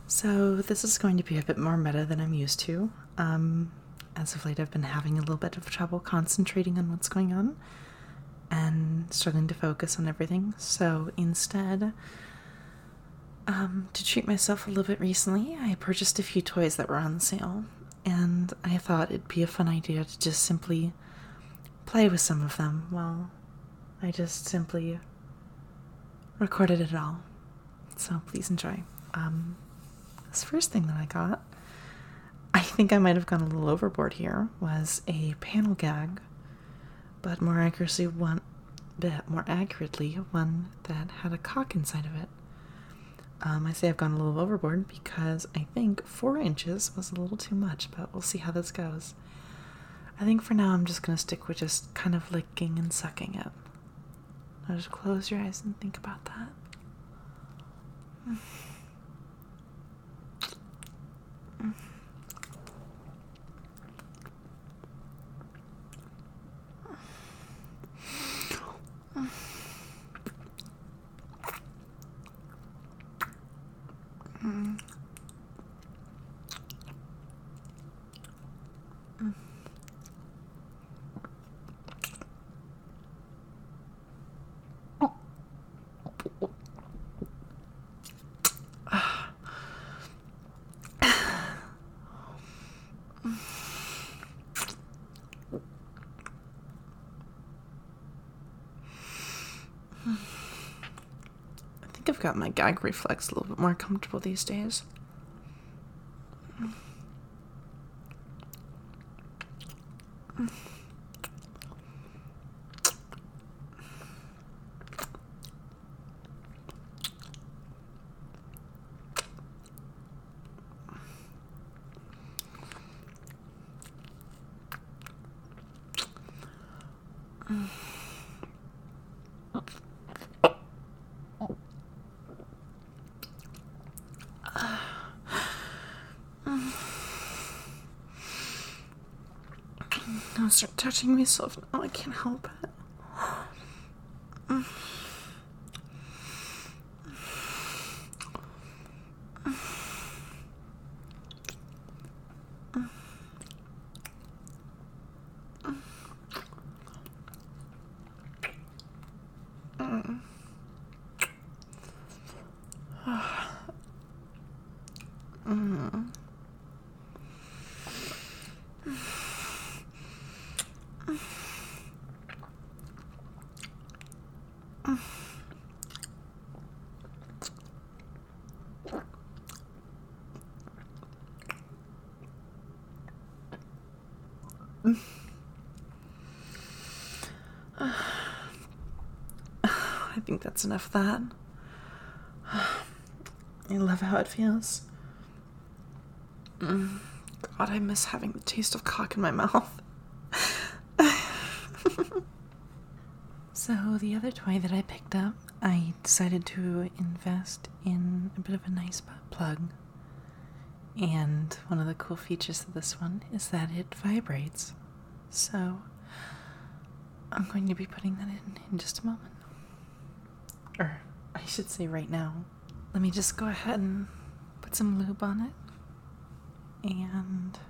So this is going to be a bit more meta than I'm used to. As of late, I've been having a little bit of trouble concentrating on what's going on and struggling to focus on everything. So instead, to treat myself a little bit recently, I purchased a few toys that were on sale, and I thought it'd be a fun idea to just simply play with some of them while I just simply recorded it all. So please enjoy. This first thing that I got, I think I might have gone a little overboard here, was a panel gag, but more accurately one that had a cock inside of it. I say I've gone a little overboard because I think 4 inches was a little too much, but we'll see how this goes. I think for now I'm just going to stick with just kind of licking and sucking it. Now just close your eyes and think about that. I think I've got my gag reflex a little bit more comfortable these days. Don't start touching myself now, I can't help it. I think that's enough of that. I love how it feels. God, I miss having the taste of cock in my mouth. So the other toy that I picked up, I decided to invest in a bit of a nice butt plug. And one of the cool features of this one is that it vibrates. So I'm going to be putting that in just a moment. Or I should say right now. Let me just go ahead and put some lube on it. And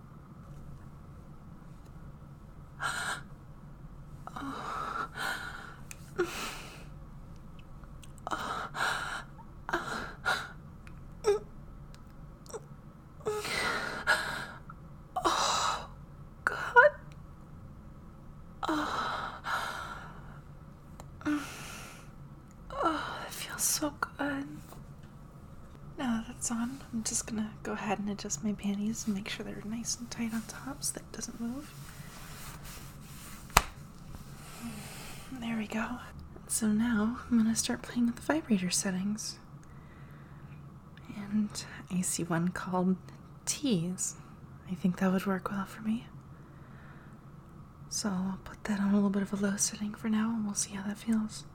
so good. Now that that's on, I'm just gonna go ahead and adjust my panties and make sure they're nice and tight on top so that it doesn't move. There we go. So now I'm gonna start playing with the vibrator settings. And I see one called Tease. I think that would work well for me. So I'll put that on a little bit of a low setting for now and we'll see how that feels.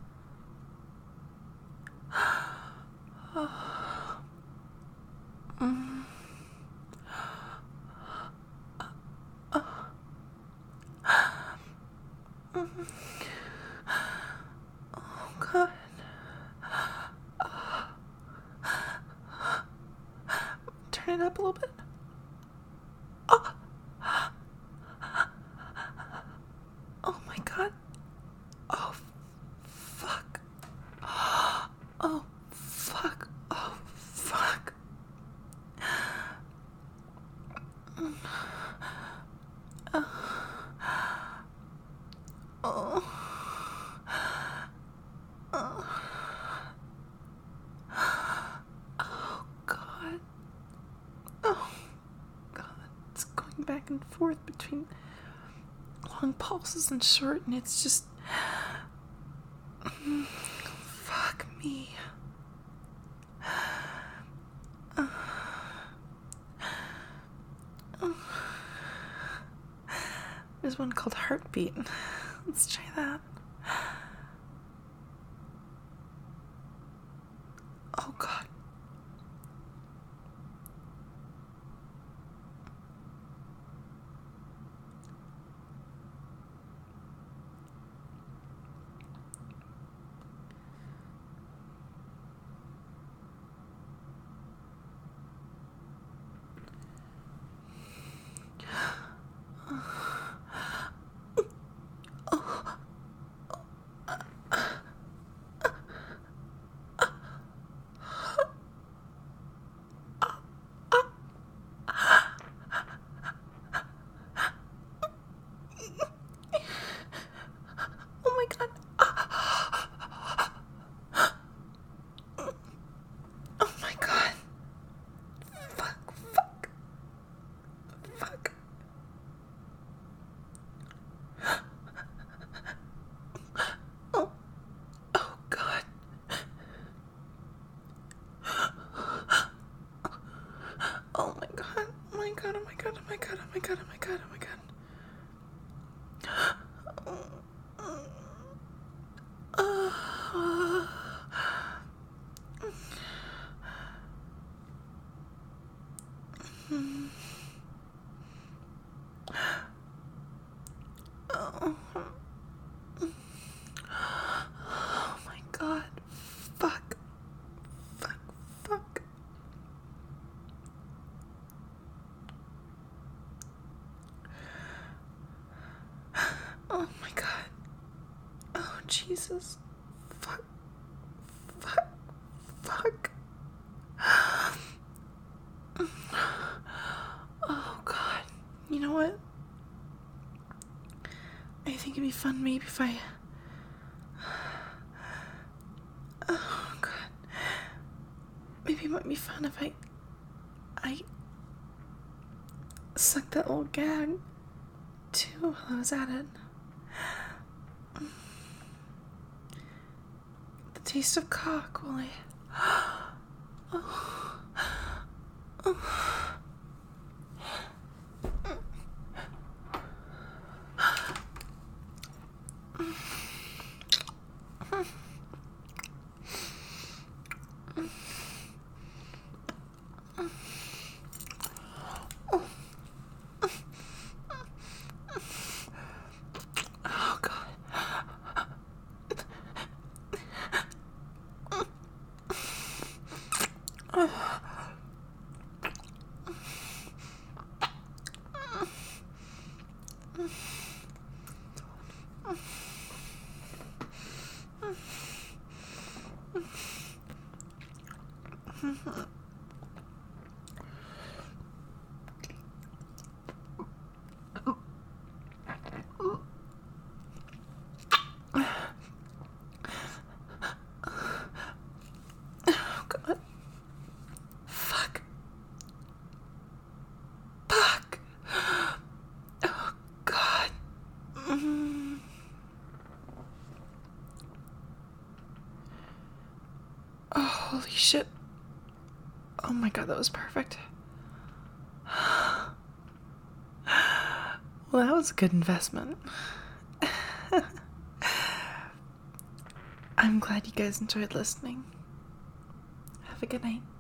Oh God. turn it up a little bit? Oh, oh my god. Oh, fuck. Oh, fuck. Oh, fuck. Oh. Oh, God. Oh, God. It's going back and forth between long pulses and short, and it's just... Fuck me. There's one called Heartbeat. Let's try that. Oh, God. Oh my god. Oh my god. Fuck, fuck. Fuck. Oh. Oh god. Oh my god. Oh my god. Oh my god. Oh my god. Oh my god. Oh my god. Oh my god. Oh my god. Fuck. Fuck. Fuck. Oh my god. Oh Jesus. Fuck. Fuck. Fuck. Oh god. You know what? I think it'd be fun maybe if I... Oh god. Maybe it might be fun if I sucked that old gag too while I was at it. The taste of cock while I... Oh. Oh. Oh god. Oh god. Fuck. Fuck. Oh god. Oh, holy shit. Oh my god, that was perfect. Well, that was a good investment. I'm glad you guys enjoyed listening. Have a good night.